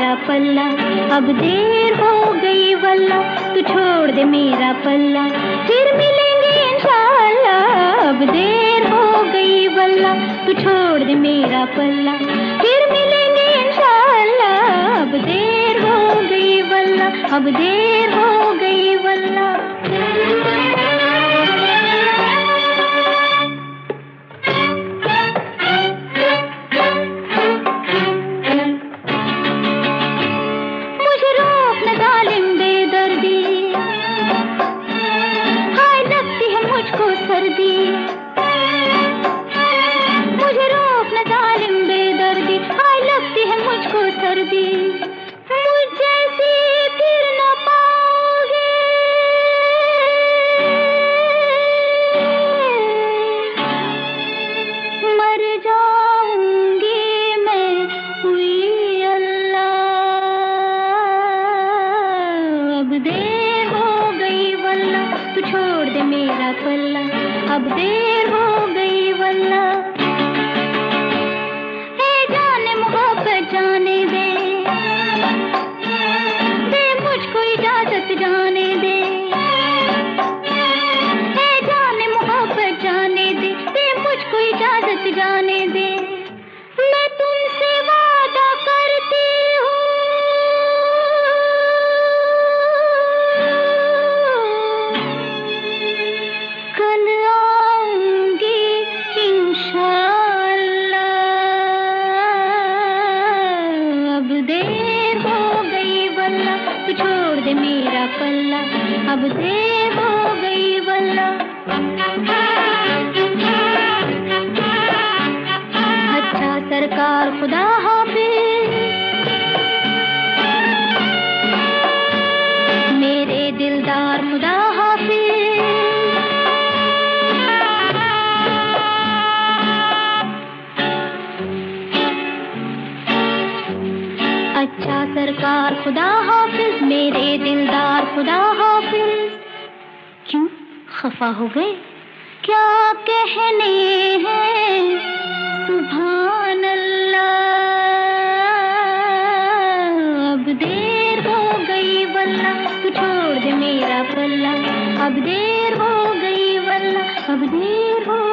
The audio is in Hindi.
मेरा पल्ला, अब देर हो गई वल्ला, तू छोड़ दे मेरा पल्ला, फिर मिलेंगे इंशाअल्लाह। अब देर हो गई वल्ला, तू छोड़ दे मेरा पल्ला, फिर मिलेंगे इंशाअल्लाह। अब देर हो गई वल्ला, अब देर हो गई वल्ला। मुझे रोक न जालिम बेदर्दी, हाय लगती है मुझको सर्दी, मुझ जैसी फिर न पाओगे। मर जाऊंगी मैं हुई अल्लाह। अब देर हो गई वल्ला, तू छोड़ दे मेरा पल्ला, अब देर हो गई वल्ला। हे जाने मोहब्बत जाने दे, दे मुझको इजाजत जाने दे। हे जाने मोहब्बत जाने दे, दे मुझको इजाजत जाने दे। मैं तुमसे वादा करती हूँ, कल आऊंगी इंशाअल्लाह। अब देर हो गई वल्ला, तू छोड़ दे मेरा पल्ला, अब देर हो गई वल्ला। अच्छा सरकार खुदा हाफिज, मेरे दिलदार खुदा हाफिज। अच्छा सरकार खुदा हाफिज, मेरे दिलदार खुदा हाफिज। क्यों खफा हो गए, क्या कहने हैं सुभान अल्लाह। अब देर हो गई वल्ला, तू छोड़ दे मेरा पल्ला, अब देर हो गई वल्ला, अब देर हो